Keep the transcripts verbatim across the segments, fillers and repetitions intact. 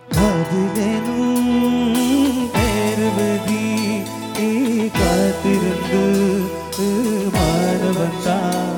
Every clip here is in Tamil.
அதிலேனும் பேருவதி காத்திருந்து மாணவன்தான்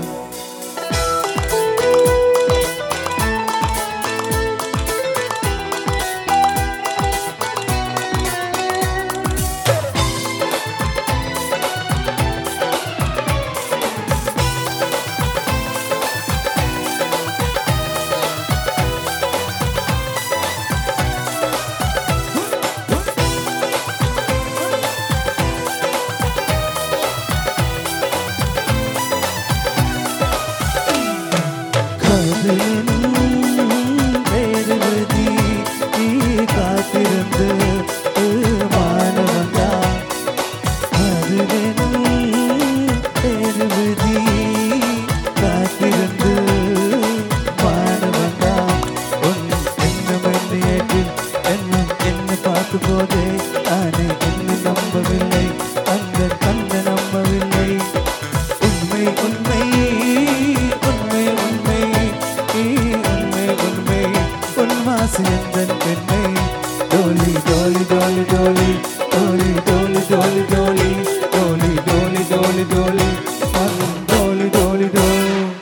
பேருவதி காத்திருந்து மாணவன்தா அதுவேனும் பேருவதி காத்திருந்து மாணவன்தா உன் என்னும் ஏற்றில் என்னும் என்ன பார்த்து போதே நானே என்ன நம்பவில்லை அந்த கண்ண நம்பவில்லை உண்மை உண்மை உண்மை உண்மை உண்மை உண்மை உன்மாசி எந்தன் பெண்மை டோலி டோலி டோலி டோலி டோலி டோலி டோலி டோலி டோலி டோலி டோலி டோலி டோலி டோலி டோலி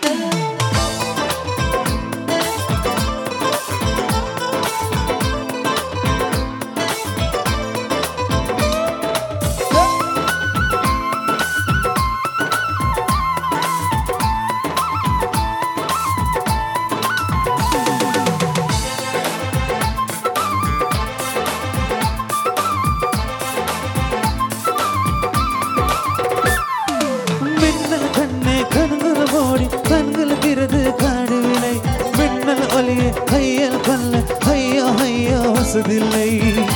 கண்களுக்கிறது காடுவிலை மின்னல் ஒலிய கையல் பல்ல ஐயோ ஐயோ வசதில்லை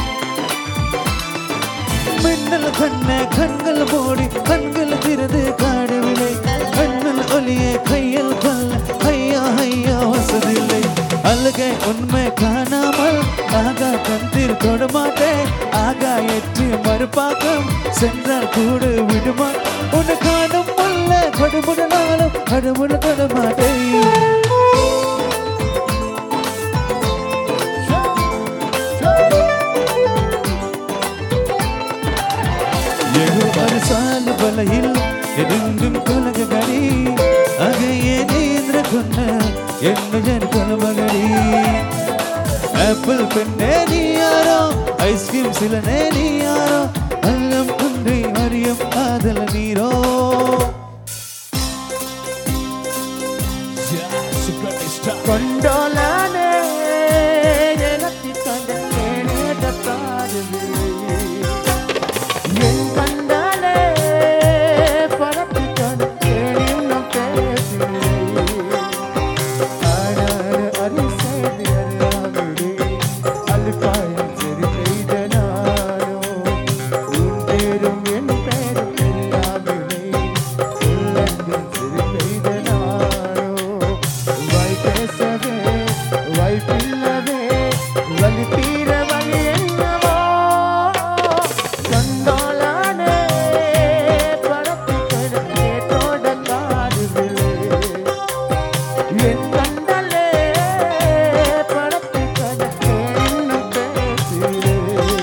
மின்னல் கண்ண கண்கள் மூடி கண்களுக்கிறது காடுவிலை மின்னல் ஒலிய கையல் பல்ல ஐயோ ஐயோ வசதில்லை அழுகை உண்மை காணாமல் ஆகா கந்தில் தொடமாட்டேன் ஆகா எற்றி மறுபாக்கம் சென்றால் கூடு விடுமா உன்னை காணும் அல்ல கடுமுடனாலும் கடுமுட தொடமாட்டேன் சால பலையில் எதுங்கும் கொலக கடி அகையே நீந்திர கொன்ன என்னுடன் கொலமகடி ஆப்பிள் பெண்ணே நீ யாரோ ஐஸ்கிரீம் சிலனே நீ யாரோ அல்லம் குன்றை அறியும் காதல நீரோ கொண்டோலானே எனக்கு கண்டேனே தப்பாடுவே என் கண்டாலே பரப்பு கண்டேனே நான் பேசுவே ஆனான அரிசேதி அறியாமலே அல்பாயம் சரி செய்த நானோ உன் பேரும் என் பேரும் தெரியாமலே உள்ளங்கள் சரி செய்த நானோ வாய் பேசவே வாய் பிள்ளவே வலி தீர வழி என்னவோ கண்டோலானே பரப்பு கடலே தோட காடுவிலே என் கண்டலே பரப்பு கடலே இன்னும் பேசுவே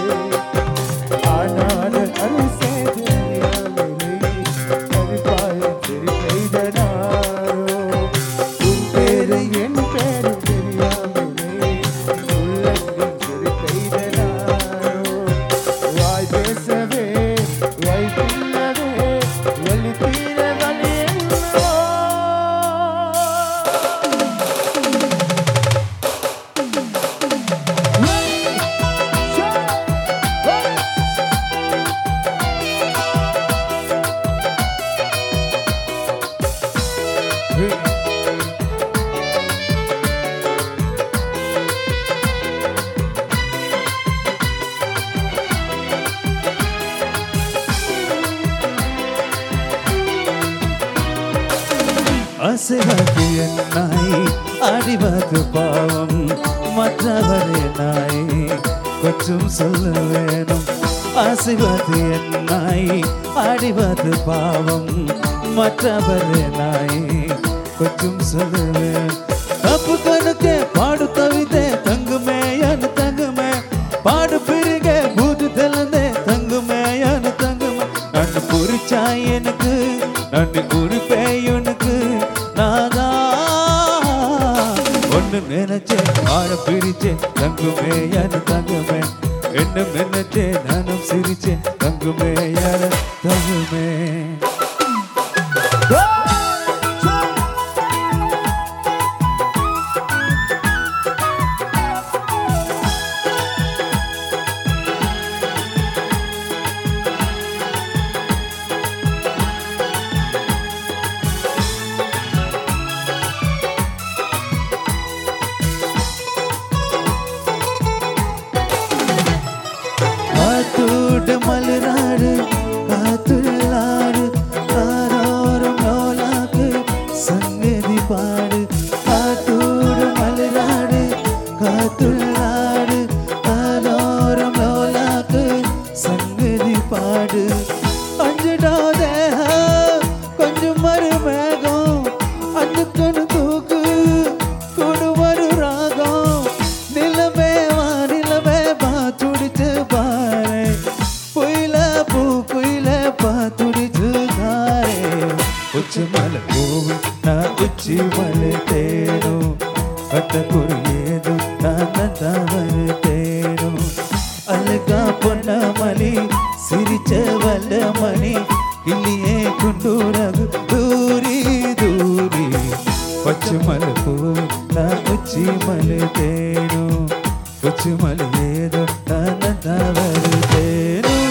ஆனான அரிசேதி அறியாமலே அரிபாயம் சரி செய்த நானோ உன் பேரை என் பேரும் தெரியாமலே உள்ளங்கள் சரி செய்த நானோ வாய் பேசவே வாய் பிள்ளவே வலி தீர வழி என்னவோ ஆசைவாக்கு என்னாய் அடிவாக்கு பாவம் மற்றவரே நாய் கொஞ்சம் சொல்ல வேணும் ஆசைவாக்கு என்னாய் அடிவாக்கு பாவம் மற்றவரே நாய் கொஞ்சம் சொல்ல வேணும் தப்பு கணக்கே பாடு கவிதை தங்குமே என் தங்குமே தங்குமே யாரு தங்குமே என்னும் என்னத்தே நானும் சிரிச்சேன் தங்குமே யாரு தங்குமே காத்தோடு மலராடு காத்துள்ளாடு காரோரம் லோலாக்கு சங்கதி பாடு காத்தோடு மலராடு காத்துள்ளாடு காரோரம் லோலாக்கு சங்கதி பாடு அஞ்சுடாதே கொஞ்சம் மறுமேகம் அஞ்சுக்கணு தூக்கு கொடுவரு ராகம் நிலவே வா நிலவே பா துடிச்சு பாரு புயல பூ புயல பா துடிச்சு தாரே உச்சி மலை பூவு நான் உச்சி மலை தேனும் கட்ட குறியேது நான் தவறு தேனும் அழகா பொன்ன மணி சிரிச்ச வல்ல மணி இல்லையே குண்டூரகு தூரி தூரி பச்சை மலை பூவு நான் உச்சி மலை தேனும் உச்சி மலை ஏதோ நான் தவறு தேனும்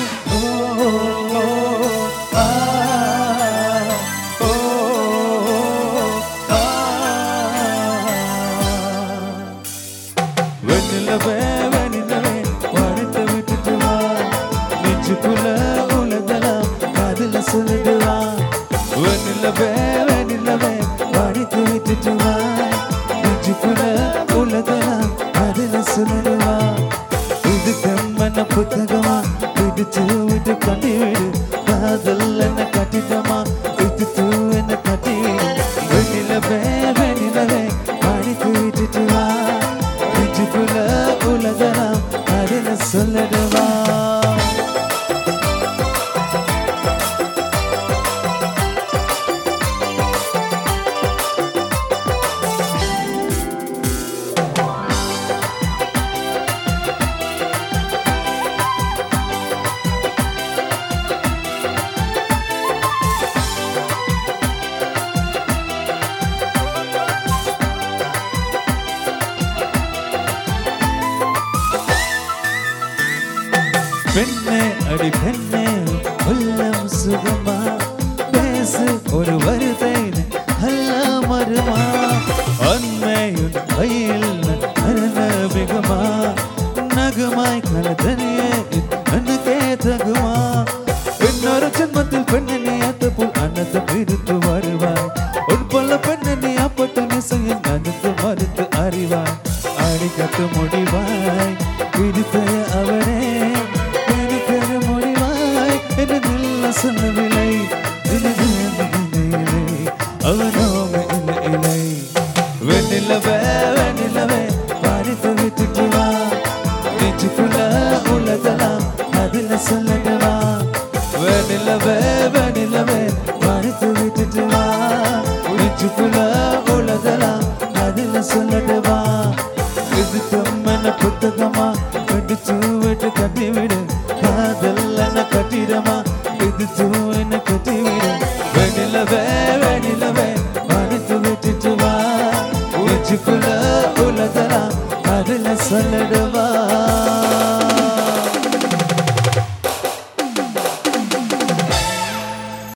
வெண்ணிலவே வெண்ணிலவே வானத்தை விட்டுட்டு வா நெஞ்சுக்குள்ள உலகலாம் காதுல சொல்லிட்டு வா வெண்ணிலவே வெண்ணிலவே வானத்தை விட்டுட்டு வா நெஞ்சுக்குள்ள உலகலாம் காதுல சொல்லிட்டு வா இது கம்மன புத்தகமா பிடிச்சு விட்டு கட்டி விடு காதல் என்ன கட்டிட்டமா இது தூ என்ன கட்டி வெண்ணிலவே வெண்ணிலவே வானத்தை விட்டுட்டு வா நெஞ்சுக்குள்ள உலகலாம் காதுல சொல்லிட்டு வா பெண்ணே அடி பெண்ணே உள்ளம் சுகமா பேசு ஒரு வருதை அல்ல மருமா அன்மையுன் கையில் அரணபிகமா நகுமாய் கலதனியே அன்னுக்கே தகுமா இன்னொரு ஜன்மத்தில் பெண்ணை அத்தப்புள் அன்னத்தை பிரித்து வருவாய் ஒரு போல பெண்ணை அப்பட்டு நிசையின் அன்னத்து மறுத்து அறிவாய் அடிக்கட்டு முடிவாய் பிடித்த அவனே சொல்லவில்லை அவனோமே இல்லை இல்லை வெண்ணிலவே வெண்ணிலவே பாடித்து விட்டுட்டு வா நெஞ்சுக்குள்ள உலகலாம் அதில் சொல்லட்டு வா வெண்ணிலவே வெண்ணிலவே பாடித்து விட்டுட்டு வா நெஞ்சுக்குள்ள உலகலாம் அதில் சொல்லட்டு வா இது கம்மன புத்தகமா பிடிச்சு விட்டு கட்டி விடு காதல் என்ன கட்டிடமா இது தூ என்ன கட்டி விடு வெண்ணிலவே வெண்ணிலவே வானத்து விட்டுட்டு வா நெஞ்சுக்குள்ள உலகலாம் அதில் சொல்லடு